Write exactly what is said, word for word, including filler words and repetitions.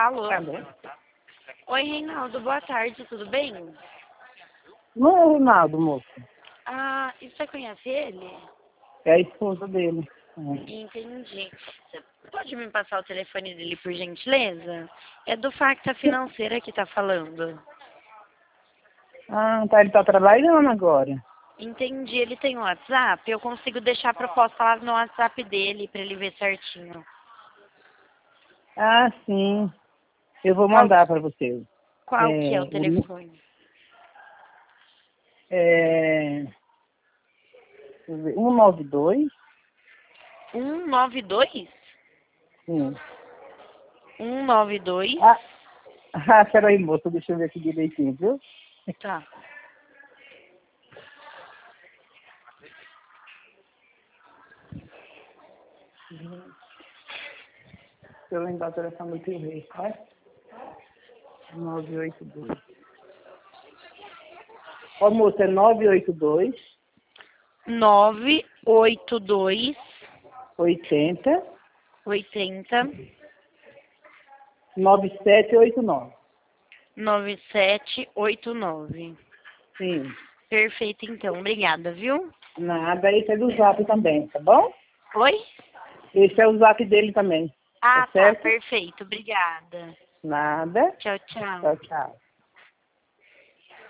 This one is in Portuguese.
Alô? Alô? Oi, Reinaldo, boa tarde, tudo bem? Não é o Ronaldo, moço. Ah, e você conhece ele? É a esposa dele. É. Entendi. Você pode me passar o telefone dele, por gentileza? É do Facta Financeira que tá falando. Ah, tá, ele tá trabalhando agora. Entendi, ele tem um WhatsApp? Eu consigo deixar a proposta lá no WhatsApp dele pra ele ver certinho. Ah, sim. Eu vou Qual, mandar para você. qual que é o É, o- telefone? é, deixa eu ver, um nove dois. um nove dois? Sim. um nove dois? Ah, ah, peraí, moço, deixa eu ver aqui direitinho, viu? Tá. Se eu lembrar o telefone do rei, tá? nove oito dois. Ó, moço, é nove oito dois, nove oito dois oitenta, oitenta nove sete oito nove. nove sete oito nove. Sim. Perfeito, então. Obrigada, viu? Nada, esse é do Zap também, tá bom? Oi? Esse é o Zap dele também, Ah, tá tá. certo? Perfeito. Obrigada. Nada. Tchau, tchau. Tchau, tchau.